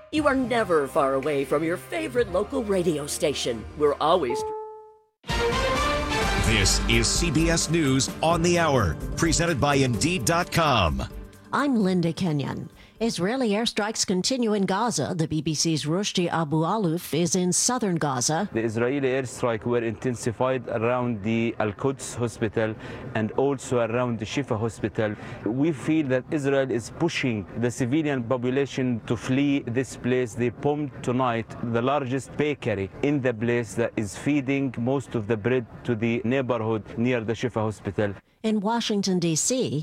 You are never far away from your favorite local radio station. We're always... This is CBS News on the Hour, presented by Indeed.com. I'm Linda Kenyon. Israeli airstrikes continue in Gaza. The BBC's Rushdie Abu-Alouf is in southern Gaza. The Israeli airstrike were intensified around the Al-Quds hospital and also around the Shifa hospital. We feel that Israel is pushing the civilian population to flee this place. They bombed tonight the largest bakery in the place that is feeding most of the bread to the neighborhood near the Shifa hospital. In Washington, D.C.,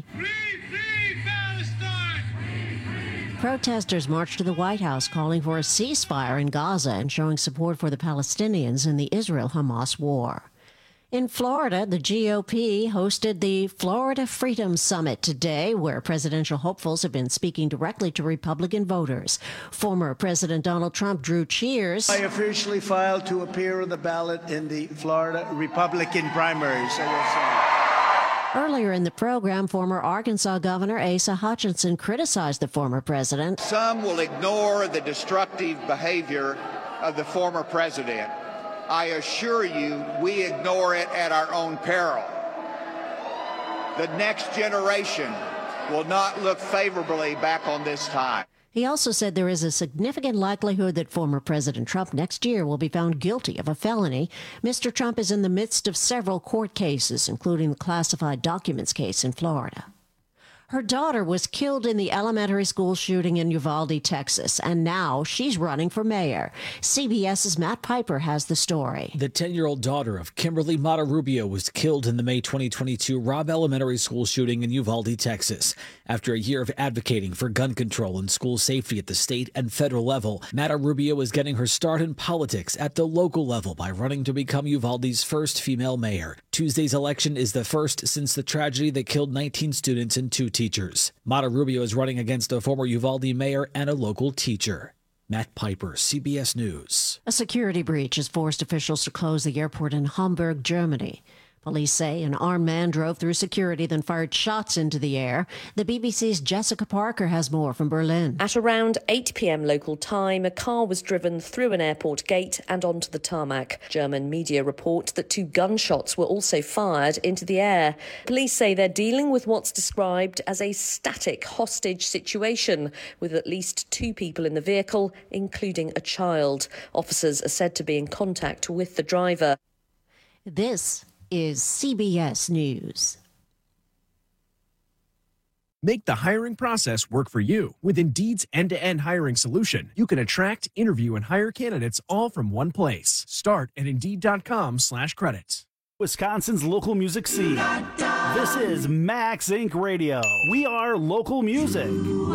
protesters marched to the White House calling for a ceasefire in Gaza and showing support for the Palestinians in the Israel-Hamas war. In Florida, the GOP hosted the Florida Freedom Summit today, where presidential hopefuls have been speaking directly to Republican voters. Former President Donald Trump drew cheers. I officially filed to appear on the ballot in the Florida Republican primaries. Earlier in the program, former Arkansas Governor Asa Hutchinson criticized the former president. Some will ignore the destructive behavior of the former president. I assure you, we ignore it at our own peril. The next generation will not look favorably back on this time. He also said there is a significant likelihood that former President Trump next year will be found guilty of a felony. Mr. Trump is in the midst of several court cases, including the classified documents case in Florida. Her daughter was killed in the elementary school shooting in Uvalde, Texas, and now she's running for mayor. CBS's Matt Piper has the story. The 10-year-old daughter of Kimberly Mata-Rubio was killed in the May 2022 Robb Elementary School shooting in Uvalde, Texas. After a year of advocating for gun control and school safety at the state and federal level, Mata-Rubio is getting her start in politics at the local level by running to become Uvalde's first female mayor. Tuesday's election is the first since the tragedy that killed 19 students and 2 teachers. Mata-Rubio is running against a former Uvalde mayor and a local teacher. Matt Piper, CBS News. A security breach has forced officials to close the airport in Hamburg, Germany. Police say an armed man drove through security, then fired shots into the air. The BBC's Jessica Parker has more from Berlin. At around 8 p.m. local time, a car was driven through an airport gate and onto the tarmac. German media report that 2 gunshots were also fired into the air. Police say they're dealing with what's described as a static hostage situation, with at least 2 people in the vehicle, including a child. Officers are said to be in contact with the driver. This is CBS News. Make the hiring process work for you. With Indeed's end-to-end hiring solution, you can attract, interview, and hire candidates all from one place. Start at Indeed.com/credits. Wisconsin's local music scene. This is Max Inc. Radio. We are local music.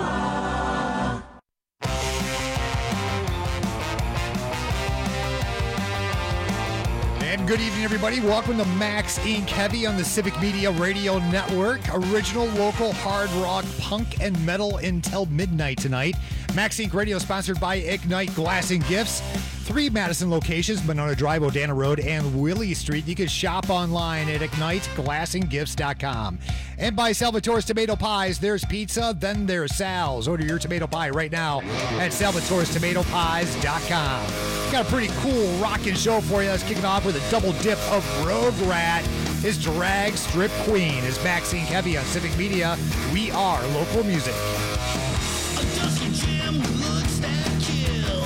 And good evening, everybody. Welcome to Max Inc. Heavy on the Civic Media Radio Network. Original local hard rock, punk, and metal until midnight tonight. Max Inc. Radio sponsored by Ignite Glass and Gifts. 3 Madison locations, Monona Drive, Odana Road, and Willie Street. You can shop online at IgniteGlassandGifts.com. And by Salvatore's Tomato Pies. There's pizza, then there's Sal's. Order your tomato pie right now at Salvatore'sTomatoPies.com. Got a pretty cool rockin' show for you. Let's kick it off with a double dip of Rogue Rat. His drag strip queen is Max Inc. Heavy on Civic Media. We are local music. A dusty gem with looks that kill.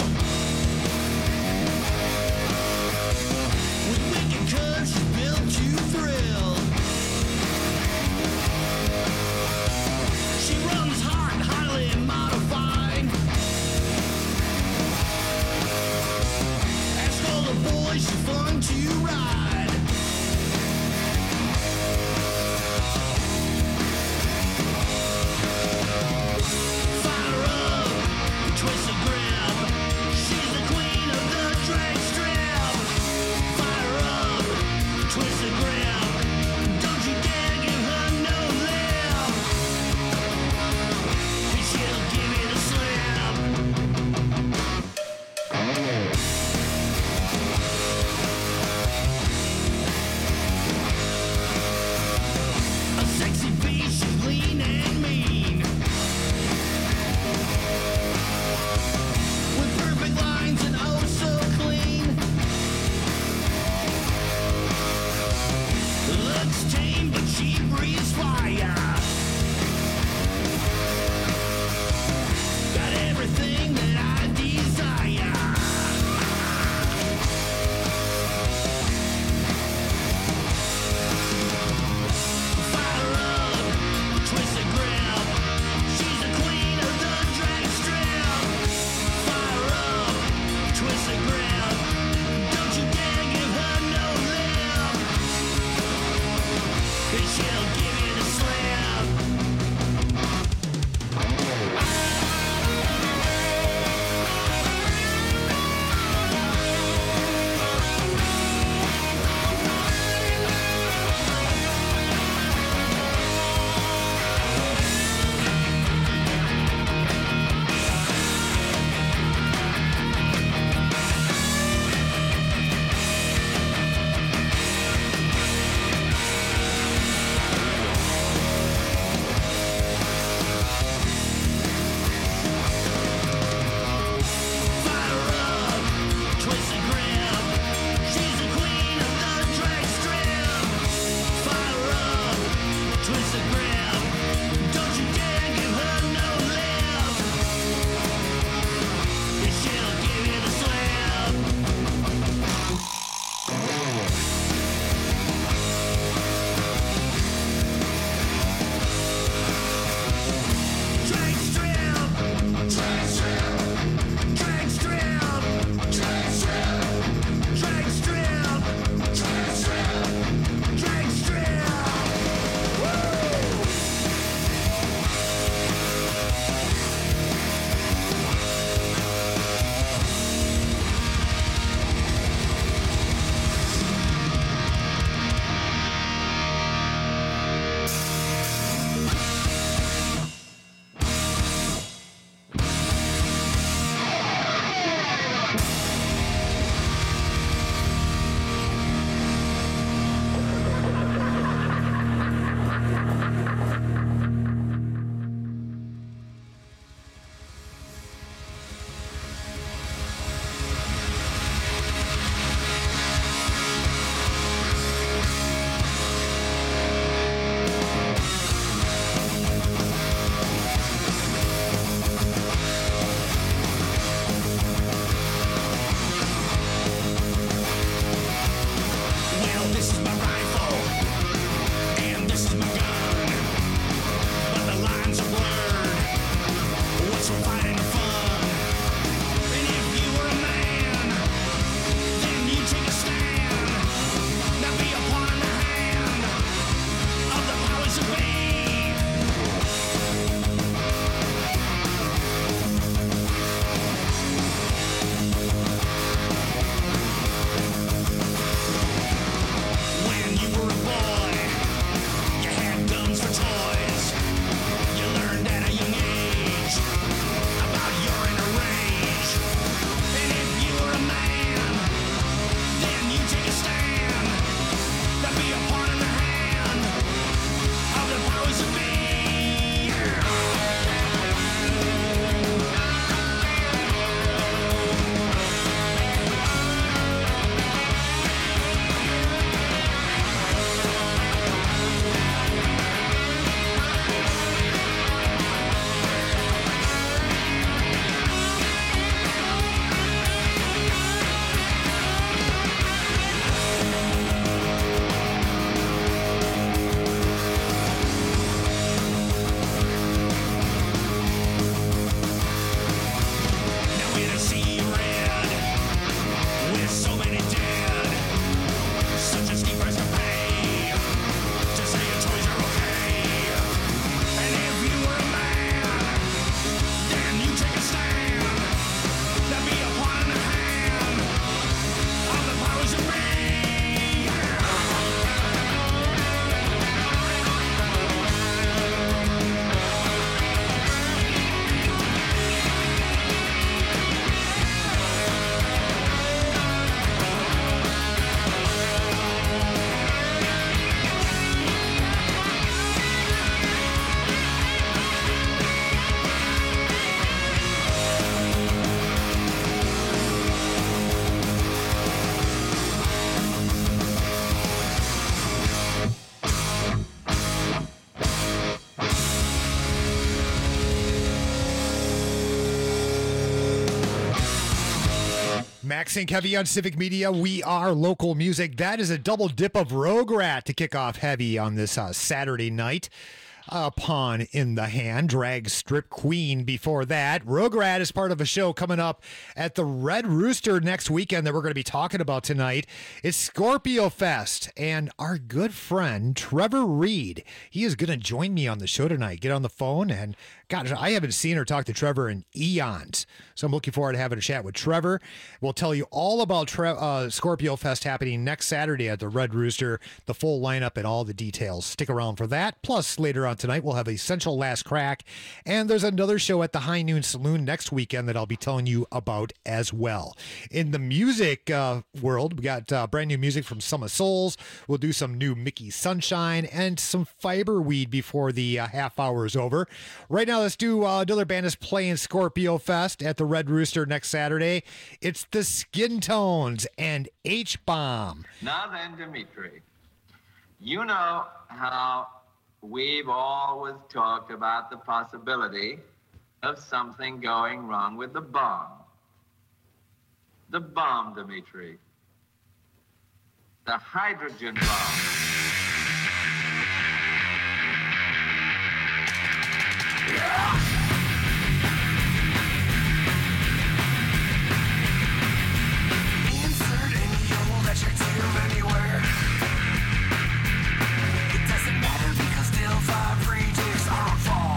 With wicked curves she's built to thrill. She runs hard and highly modified. Ask all the boys, she's fun to ride. Max and Heavy on Civic Media. We are local music. That is a double dip of Rogue Rat to kick off Heavy on this Saturday night. Pawn in the Hand, Drag Strip Queen before that. Rogue Rat is part of a show coming up at the Red Rooster next weekend that we're going to be talking about tonight. It's Scorpio Fest, and our good friend Trevor Reed, he is going to join me on the show tonight. Get on the phone, and God, I haven't seen or talked to Trevor in eons, so I'm looking forward to having a chat with Trevor. We'll tell you all about Scorpio Fest happening next Saturday at the Red Rooster, the full lineup and all the details. Stick around for that. Plus, later on tonight, we'll have Essential Last Crack, and there's another show at the High Noon Saloon next weekend that I'll be telling you about as well. In the music world, we got brand new music from Sum of Souls. We'll do some new Mickey Sunshine and some Fiberweed before the half hour is over. Right now, let's do another band is playing Scorpio Fest at the Red Rooster next Saturday. It's the Skin Tones and H-Bomb. Now then, Dimitri, you know how we've always talked about the possibility of something going wrong with the bomb. The bomb, Dimitri. The hydrogen bomb. Insert any old adjective anywhere. It doesn't matter because still 5 rejects are on fall.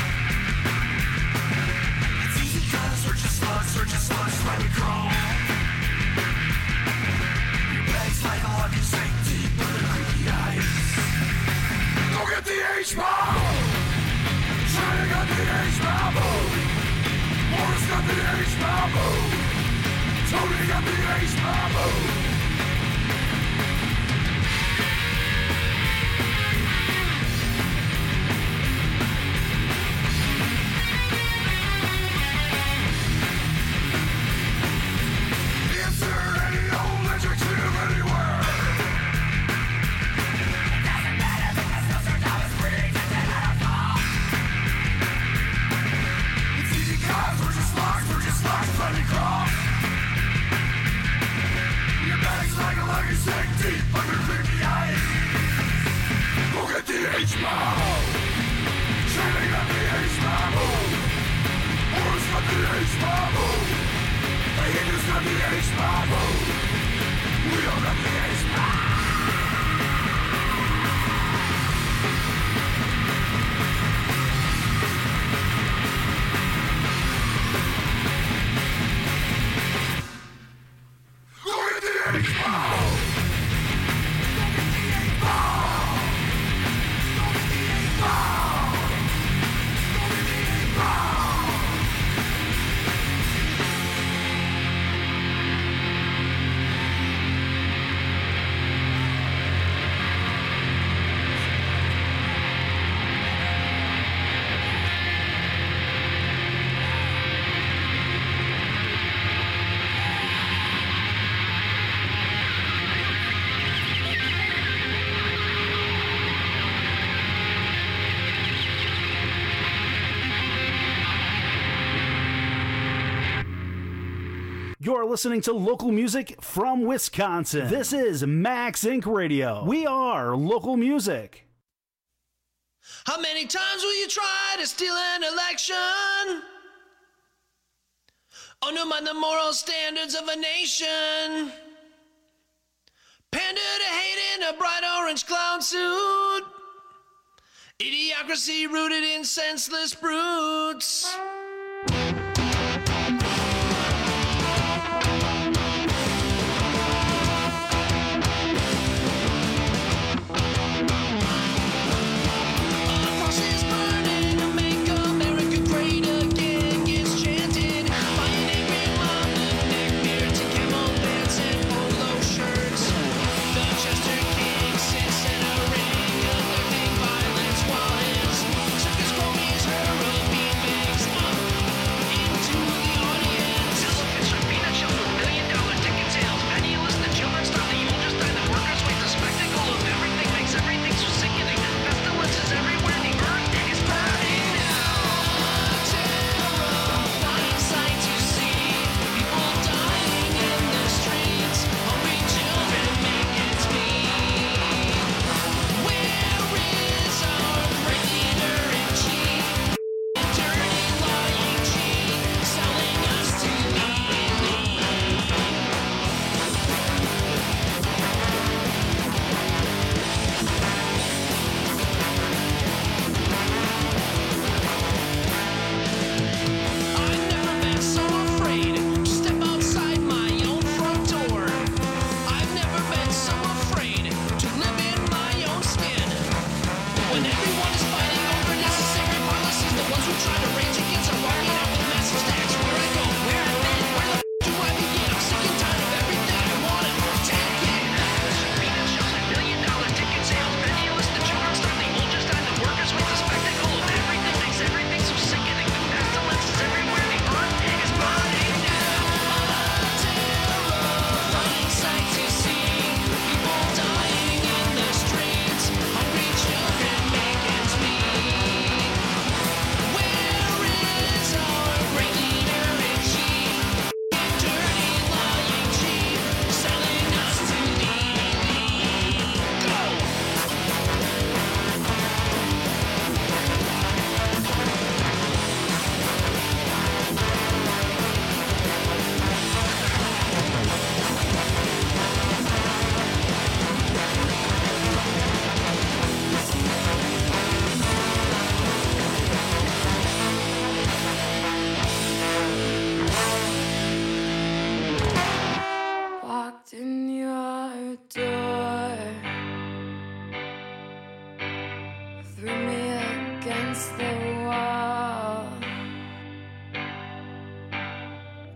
It's easy cause we're just slugs, let me crawl. Your bag's like a lucky snake deep under creepy eyes. Go get the H-bomb! China got the H-bomb! Morris got the H-bomb! Tony got the H-bomb! You're listening to local music from Wisconsin. This is Max Inc. Radio. We are local music. How many times will you try to steal an election? Undermine the moral standards of a nation. Pander to hate in a bright orange clown suit. Idiocracy rooted in senseless brutes. Circus cronies, her beanbags,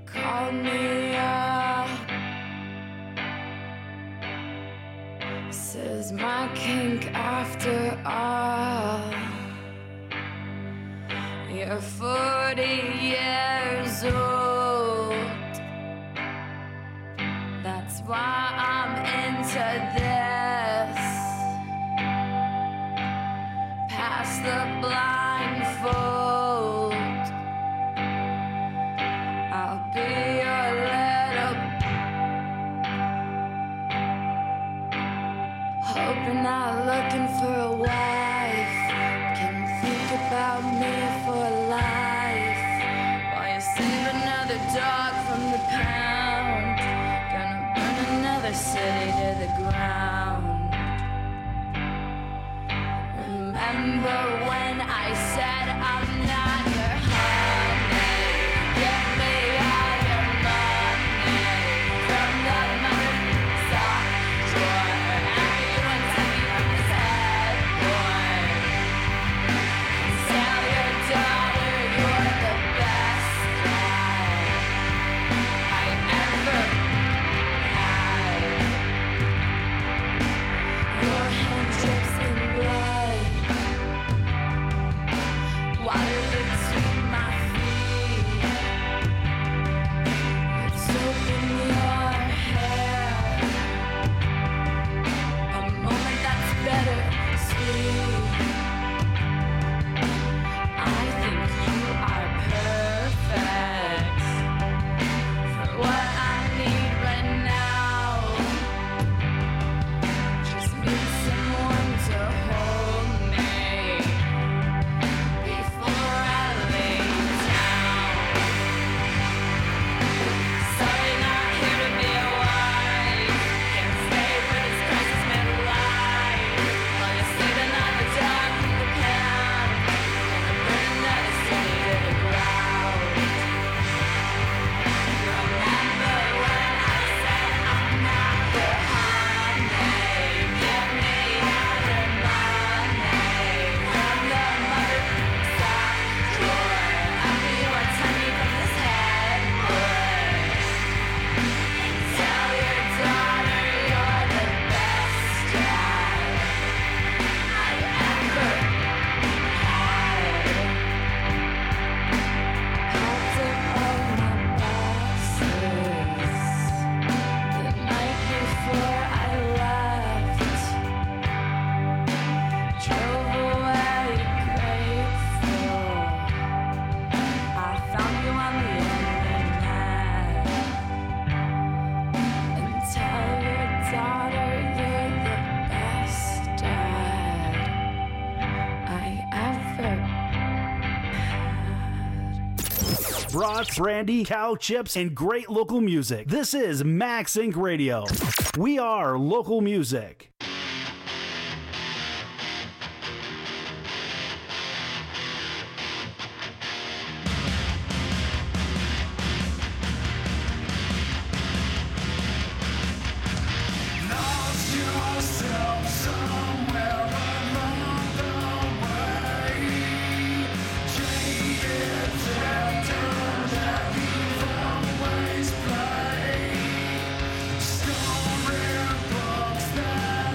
called me up. Says my kink after all. You're 40 years old. That's why I'm into this. Pass the blindfold. I'll be your little. Hoping not looking for a wife. Can think about me for life. While you save another dog from the pound. Gonna burn another city to the ground. Remember when I said I'm not your honey? Give me all your money from the money sock drawer. Everyone take me from this head, boy. Tell your daughter you're the best guy I ever had. Your hand drips in blood. Water between my feet. It's soap in your hair. A moment that's better, sweet. I think you are perfect for what I need right now. Just need someone to hold me before I lay down. Sorry, not here to be a wife. Can't stay for this crisis midlife. While you sleep another dog from the pound. Gonna burn another city to the ground. Remember when I said I'm not your honey? Give me all your money from the mother sock drawer. Everyone tell me from this head, boy. Tell your daughter you're the best dad I ever had. Packed up all my boxes the night before I left. Drove away grateful. I found you on the internet. And tell your daughter you're the best dad I ever had. Brats, brandy, cow chips, and great local music. This is Max Inc. Radio. We are local music. Lost yourself somewhere along the way. Jaded, turned that evil ways play. Story books that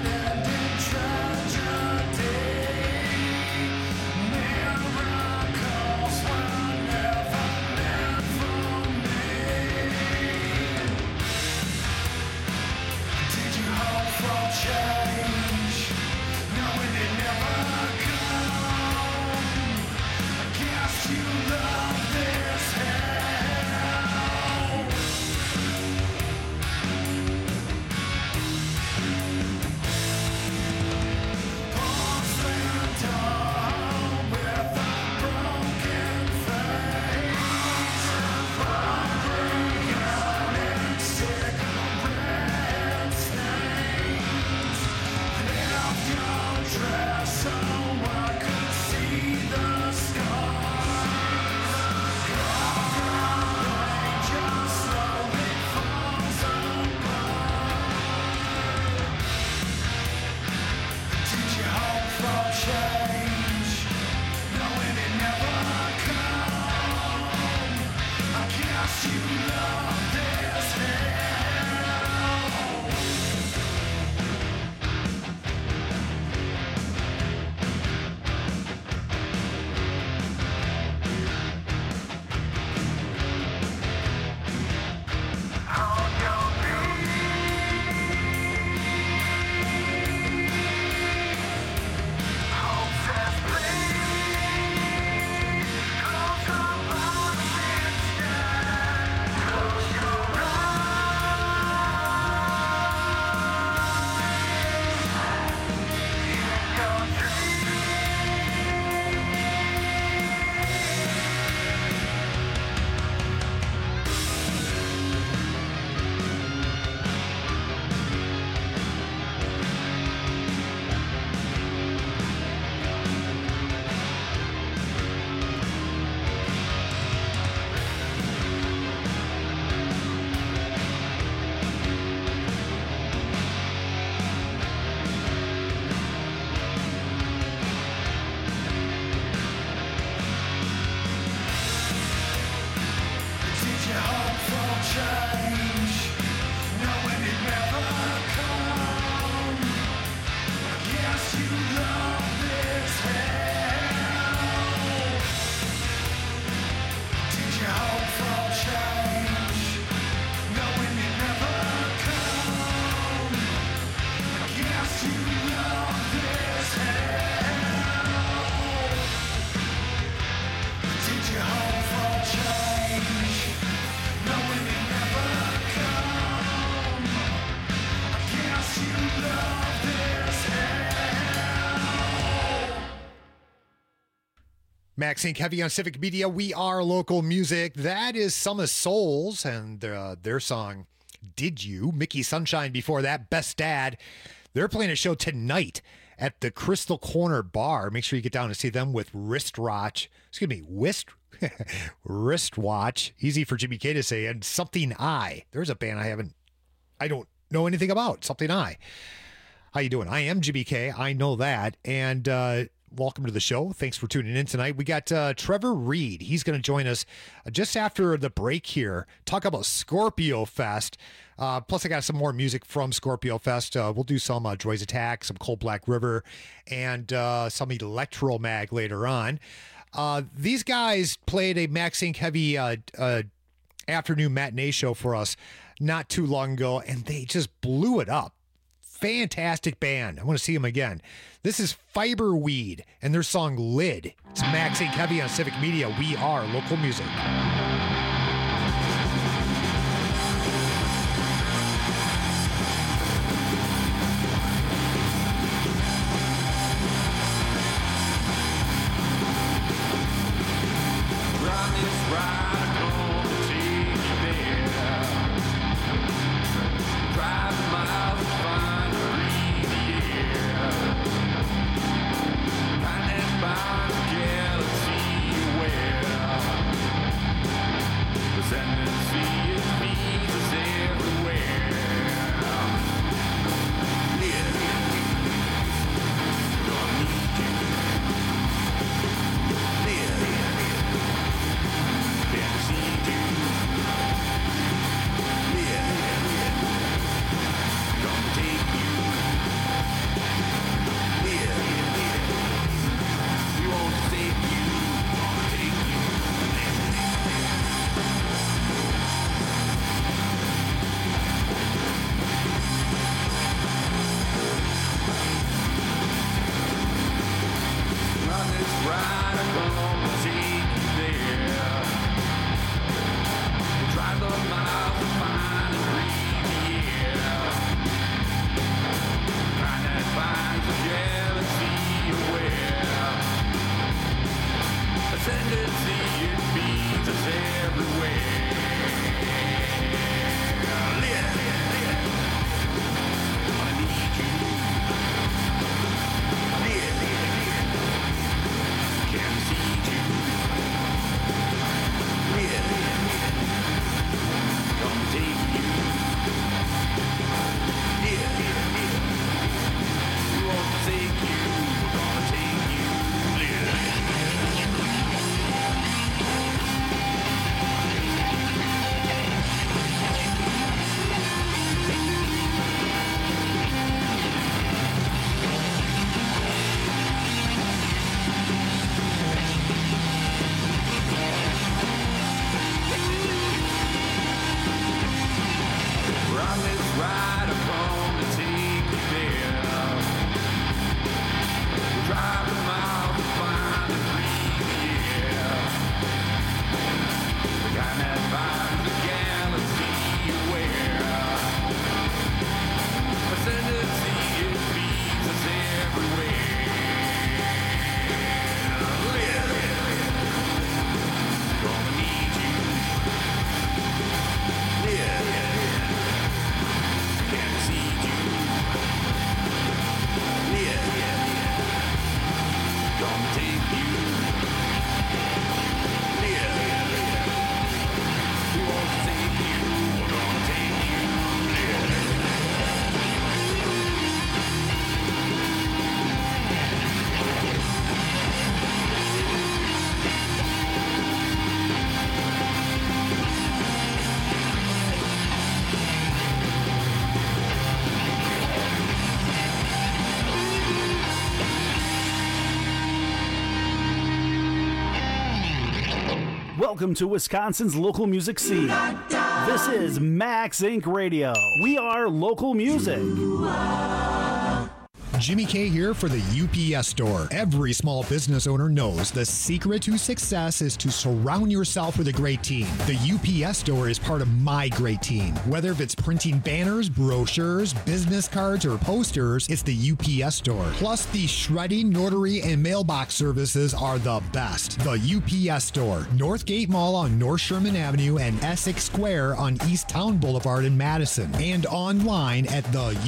Max Inc. Heavy on Civic Media. We are local music. That is Some of Souls and their song, Did You? Mickey Sunshine before that, Best Dad. They're playing a show tonight at the Crystal Corner Bar. Make sure you get down and see them with Wristwatch. Wristwatch. Easy for Jimmy K to say. And Something I. There's a band I don't know anything about. Something I. How you doing? I am Jimmy K. I know that. And welcome to the show. Thanks for tuning in tonight. We got Trevor Reed. He's going to join us just after the break here. Talk about Scorpio Fest. Plus, I got some more music from Scorpio Fest. We'll do some Joy's Attack, some Cold Black River, and some Electro Mag later on. These guys played a Max Inc. Heavy afternoon matinee show for us not too long ago, and they just blew it up. Fantastic band. I want to see them again. This is Fiberweed and their song Lid. It's Max Inc. Heavy on Civic Media. We are local music. Galaxy, where Welcome to Wisconsin's local music scene. This is Max Inc. Radio. We are local music. Jimmy K here for the UPS Store. Every small business owner knows the secret to success is to surround yourself with a great team. The UPS Store is part of my great team. Whether if it's printing banners, brochures, business cards, or posters, it's the UPS Store. Plus, the shredding, notary, and mailbox services are the best. The UPS Store, Northgate Mall on North Sherman Avenue and Essex Square on East Town Boulevard in Madison, and online at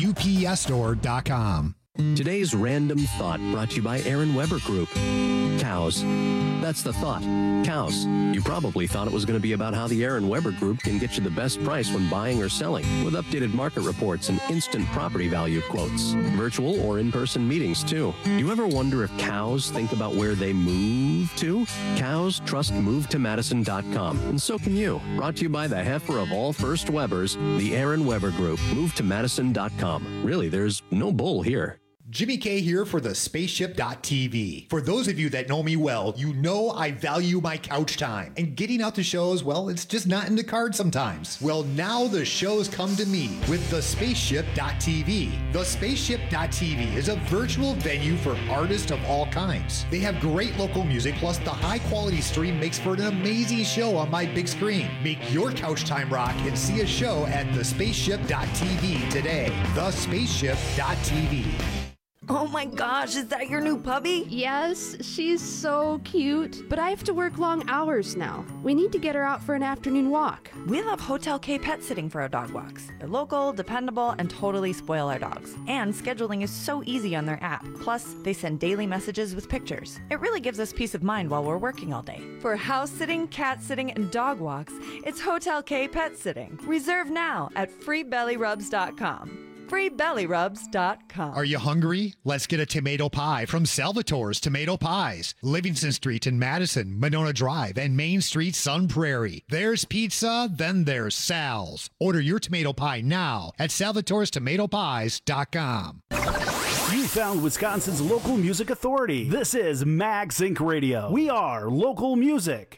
theupsstore.com. Today's Random Thought brought to you by Aaron Weber Group. Cows. That's the thought. Cows. You probably thought it was going to be about how the Aaron Weber Group can get you the best price when buying or selling, with updated market reports and instant property value quotes. Virtual or in-person meetings, too. You ever wonder if cows think about where they move to? Cows trust MoveToMadison.com, and so can you. Brought to you by the heifer of all first Webers, the Aaron Weber Group. MoveToMadison.com. Really, there's no bull here. Jimmy K here for the Spaceship.tv. For those of you that know me well, you know I value my couch time. And getting out to shows, well, it's just not in the cards sometimes. Well, now the shows come to me with the Spaceship.tv. The Spaceship.tv is a virtual venue for artists of all kinds. They have great local music, plus the high quality stream makes for an amazing show on my big screen. Make your couch time rock and see a show at the Spaceship.tv today. The Spaceship.tv. Oh my gosh, is that your new puppy? Yes, she's so cute. But I have to work long hours now. We need to get her out for an afternoon walk. We love Hotel K Pet Sitting for our dog walks. They're local, dependable, and totally spoil our dogs. And scheduling is so easy on their app. Plus, they send daily messages with pictures. It really gives us peace of mind while we're working all day. For house sitting, cat sitting, and dog walks, it's Hotel K Pet Sitting. Reserve now at freebellyrubs.com. freebellyrubs.com. Are you hungry? Let's get a tomato pie from Salvatore's Tomato Pies. Livingston Street in Madison, Monona Drive, and Main Street, Sun Prairie. There's pizza, then there's Sal's. Order your tomato pie now at salvatorestomatopies.com. You found Wisconsin's local music authority. This is Max Inc. Radio. We are local music.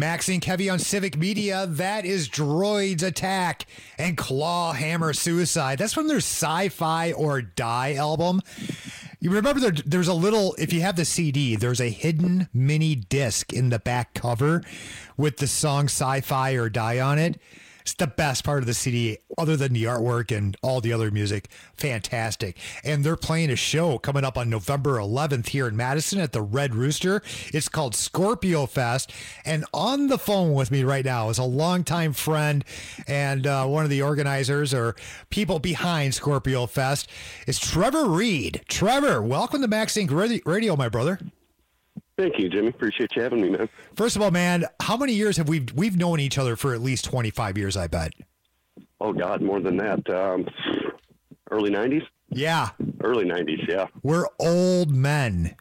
Maxine Kevy on Civic Media. That is Droids Attack and Claw Hammer Suicide. That's from their Sci-Fi or Die album. You remember there's a little, if you have the CD, there's a hidden mini disc in the back cover with the song Sci-Fi or Die on it. It's the best part of the CD, other than the artwork and all the other music. Fantastic. And they're playing a show coming up on November 11th here in Madison at the Red Rooster. It's called Scorpio Fest. And on the phone with me right now is a longtime friend and one of the organizers or people behind Scorpio Fest. It's Trevor Reed. Trevor, welcome to Max Inc. Radio, my brother. Thank you, Jimmy. Appreciate you having me, man. First of all, man, how many years have we've known each other for at least 25 years, I bet. Oh, God, more than that. Early 90s? Yeah. Early 90s, yeah. We're old men.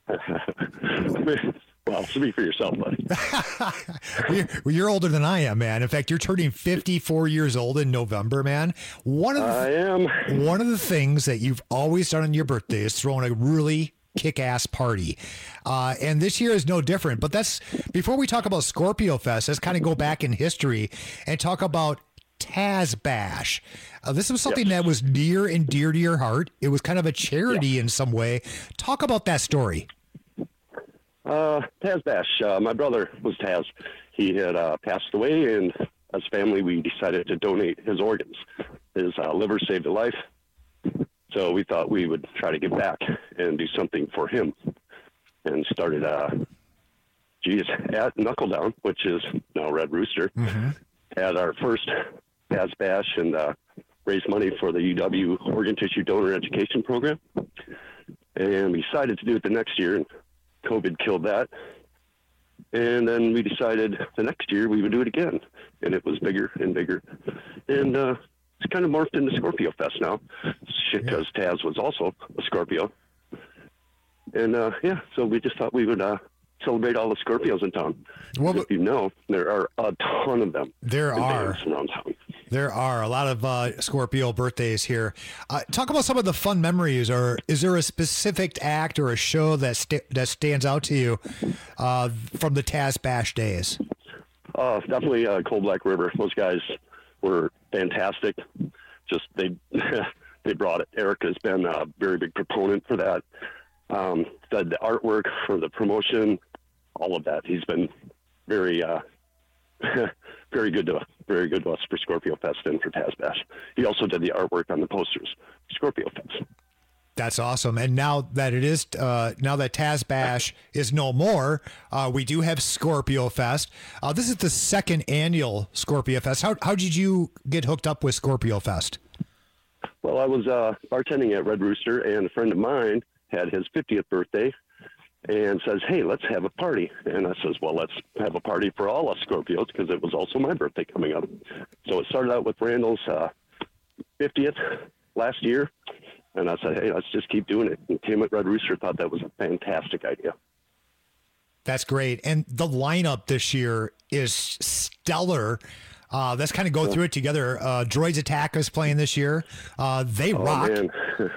Well, speak for yourself, buddy. You're older than I am, man. In fact, you're turning 54 years old in November, man. I am. One of the things that you've always done on your birthday is throwing a really kick-ass party. And this year is no different. But that's, before we talk about Scorpio Fest, let's kind of go back in history and talk about Taz Bash. This was something that was near and dear to your heart. It was kind of a charity in some way. Talk about that story. Taz Bash. My brother was Taz. He had passed away, and as a family, we decided to donate his organs. His liver saved a life. So we thought we would try to give back and do something for him, and started, at Knuckle Down, which is now Red Rooster, had our first Taz Bash and raised money for the UW Organ Tissue Donor Education Program. And we decided to do it the next year, and COVID killed that. And then we decided the next year we would do it again, and it was bigger and bigger. And it's kind of morphed into Scorpio Fest now, because Taz was also a Scorpio. And, so we just thought we would celebrate all the Scorpios in town. Well, if you know, there are a ton of them. There are. Around town. There are a lot of Scorpio birthdays here. Talk about some of the fun memories, or is there a specific act or a show that stands out to you from the Taz Bash days? Definitely Cold Black River. Those guys were fantastic. Just they brought it. Eric has been a very big proponent for that. The artwork for the promotion, all of that. He's been very very good to us for Scorpio Fest and for Taz Bash. He also did the artwork on the posters for Scorpio Fest. That's awesome. And now that Taz Bash is no more, we do have Scorpio Fest. This is the second annual Scorpio Fest. How did you get hooked up with Scorpio Fest? Well, I was bartending at Red Rooster, and a friend of mine had his 50th birthday and says, hey, let's have a party. And I says, well, let's have a party for all us Scorpios, because it was also my birthday coming up. So it started out with Randall's 50th last year. And I said, hey, let's just keep doing it. And Tim at Red Rooster thought that was a fantastic idea. That's great. And the lineup this year is stellar. Let's kind of go through it together. Droids Attack is playing this year. They rock. Man.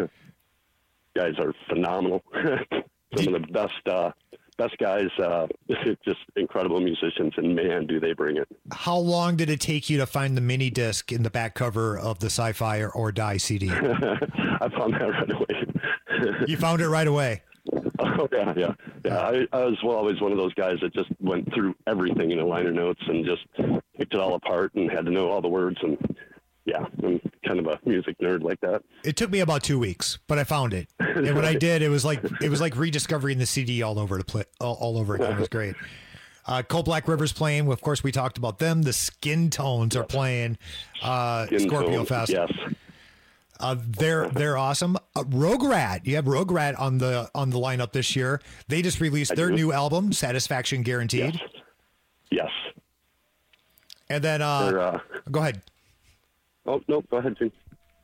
Guys are phenomenal. Some of the best guys, just incredible musicians, and man, do they bring it. How long did it take you to find the mini disc in the back cover of the Sci-Fi or Die CD? I found that right away. You found it right away? Oh, yeah. I was always one of those guys that just went through everything in the liner notes and just picked it all apart and had to know all the words. And yeah, I'm kind of a music nerd like that. It took me about 2 weeks, but I found it. And when I did, it was like rediscovering the CD all over again. It was great. Cold Black River's playing. Of course, we talked about them. The Skin Tones are playing Scorpio Fest. Yes. They're awesome. Rogue Rat, you have Rogue Rat on the lineup this year. They just released their new album, Satisfaction Guaranteed. Yes. And then go ahead. Oh no, go ahead, Jim.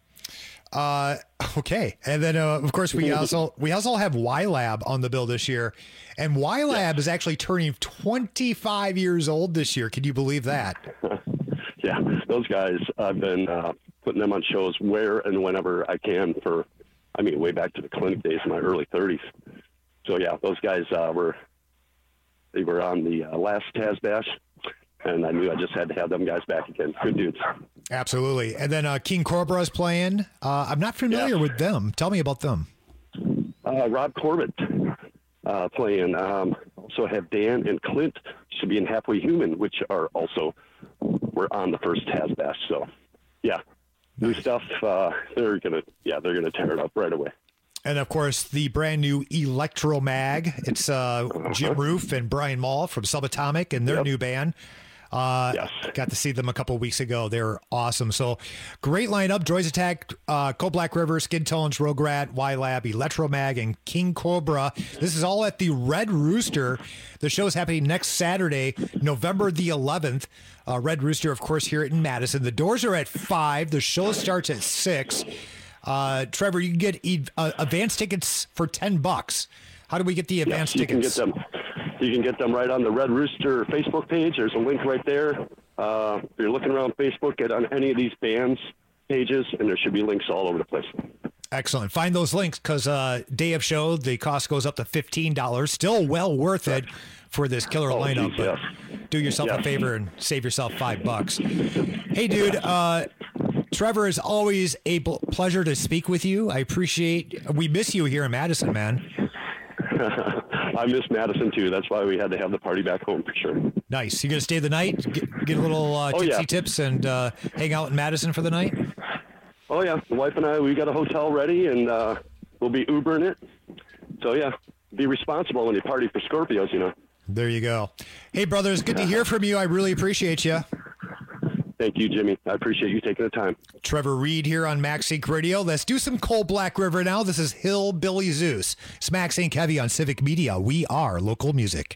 Okay, and then of course we also have YLab on the bill this year, and YLab is actually turning 25 years old this year. Can you believe that? Yeah, those guys, I've been putting them on shows where and whenever I can way back to the clinic days in my early 30s. So yeah, those guys were on the last Taz Bash and I knew I just had to have them guys back again. Good dudes. Absolutely. And then King Cobra is playing. I'm not familiar with them. Tell me about them. Rob Corbett playing. Also have Dan and Clint should be in Halfway Human, which were on the first Taz Bash. So, yeah, new stuff. They're gonna tear it up right away. And of course, the brand new Electro Mag. It's Jim Roof and Brian Mall from Subatomic and their new band. Yes. Got to see them a couple weeks ago. They're awesome. So great lineup. Droids Attack, Cold Black River, Skin Tones, Rograt, Y-Lab, Electro Mag, and King Cobra. This is all at the Red Rooster. The show is happening next Saturday, November the 11th. Red Rooster, of course, here in Madison. The doors are at 5. The show starts at 6. Trevor, you can get advance tickets for $10. How do we get the advance tickets? You can get them right on the Red Rooster Facebook page. There's a link right there. If you're looking around Facebook, get on any of these bands' pages, and there should be links all over the place. Excellent. Find those links because day of show, the cost goes up to $15. Still well worth it for this killer lineup. Geez, but do yourself a favor and save yourself $5. Hey, dude. Trevor, is always a pleasure to speak with you. I appreciate. We miss you here in Madison, man. I miss Madison too. That's why we had to have the party back home for sure. Nice. You gonna stay the night? Get a little tipsy tips and hang out in Madison for the night? Oh yeah, the wife and I, we got a hotel ready and we'll be Ubering it. So yeah, be responsible when you party for Scorpios, you know. There you go. Hey brothers, good to hear from you. I really appreciate you. Thank you, Jimmy. I appreciate you taking the time. Trevor Reed here on Max Inc. Radio. Let's do some Cold Black River now. This is Hillbilly Zeus. It's Max Inc. Heavy on Civic Media. We are local music.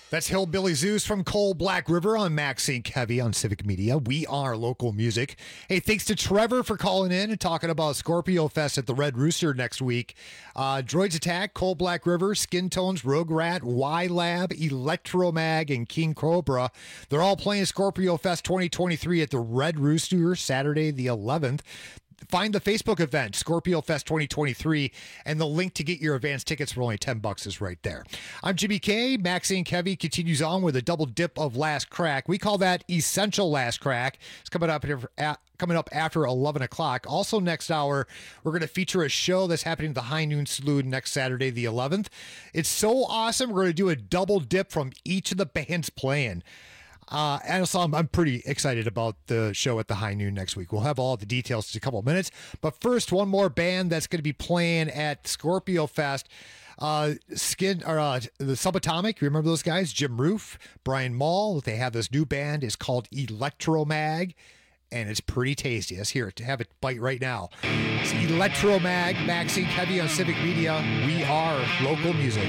That's Hillbilly Zeus from Coal Black River on Max St. Heavy on Civic Media. We are local music. Hey, thanks to Trevor for calling in and talking about Scorpio Fest at the Red Rooster next week. Droids Attack, Coal Black River, Skin Tones, Rogue Rat, Y-Lab, Electromag, and King Cobra. They're all playing Scorpio Fest 2023 at the Red Rooster Saturday the 11th. Find the Facebook event, Scorpio Fest 2023, and the link to get your advance tickets for only $10 is right there. I'm Jimmy K. Max Inc. Heavy continues on with a double dip of Last Crack. We call that Essential Last Crack. It's coming up after 11 o'clock. Also next hour, we're going to feature a show that's happening at the High Noon Saloon next Saturday, the 11th. It's so awesome. We're going to do a double dip from each of the bands playing. And so I'm pretty excited about the show at the High Noon next week. We'll have all the details in a couple of minutes. But first, one more band that's going to be playing at Scorpio Fest. The Subatomic, you remember those guys? Jim Roof, Brian Mall. They have this new band. It's called Electromag, and it's pretty tasty. Let's hear it. Have it bite right now. It's Electromag, Max Inc. Heavy on Civic Media. We are local music.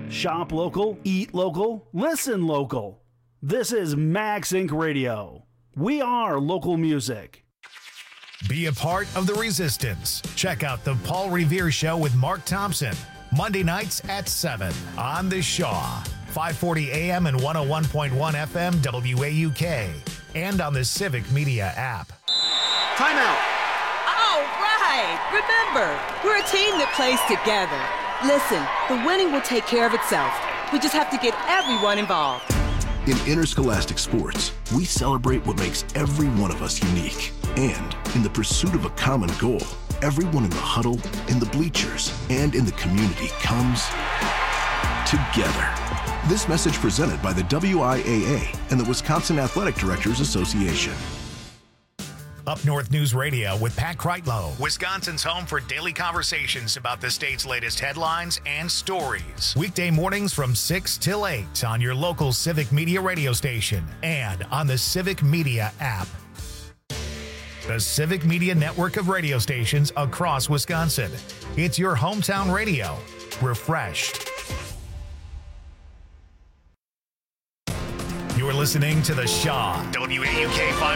Shop local, eat local, listen local. This is Max Inc. Radio. We are local music. Be a part of the resistance. Check out the Paul Revere Show with Mark Thompson, Monday nights at 7 on the Shaw, 540 AM and 101.1 FM WAUK, and on the Civic Media app. Timeout. All right. Remember, we're a team that plays together. Listen, the winning will take care of itself. We just have to get everyone involved. In interscholastic sports, we celebrate what makes every one of us unique. And in the pursuit of a common goal, everyone in the huddle, in the bleachers, and in the community comes together. This message presented by the WIAA and the Wisconsin Athletic Directors Association. Up North News Radio with Pat Kreitlow, Wisconsin's home for daily conversations about the state's latest headlines and stories. Weekday mornings from 6 till 8 on your local Civic Media radio station and on the Civic Media app. The Civic Media network of radio stations across Wisconsin. It's your hometown radio. Refreshed. You're listening to The Shaw, WAUK 5.